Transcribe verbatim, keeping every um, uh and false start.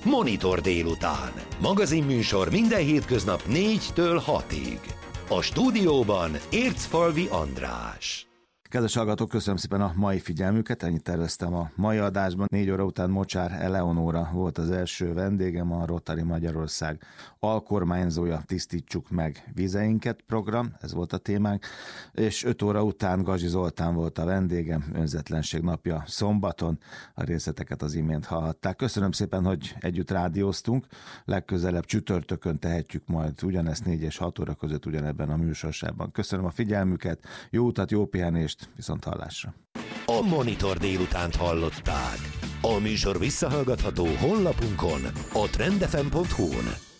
Monitor délután. Magazinműsor minden hétköznap négytől hatig. A stúdióban Ércfalvi András. Kedves hallgatók, köszönöm szépen a mai figyelmüket, ennyit terveztem a mai adásban. Négy óra után Mocsár Eleonóra volt az első vendégem, a Rotary Magyarország alkormányzója, Tisztítsuk meg vizeinket program, ez volt a témánk, és öt óra után Gazsi Zoltán volt a vendégem, önzetlenség napja szombaton, a részleteket az imént hallhatták. Köszönöm szépen, hogy együtt rádióztunk, legközelebb csütörtökön tehetjük majd ugyanezt négy és hat óra között ugyanebben a műsorsában. Köszönöm a figyelmüket, jó utat, jó pihenést, viszont hallásra. A Monitor délutánt hallották. A műsor visszahallgatható honlapunkon, a trend f m pont hu-n.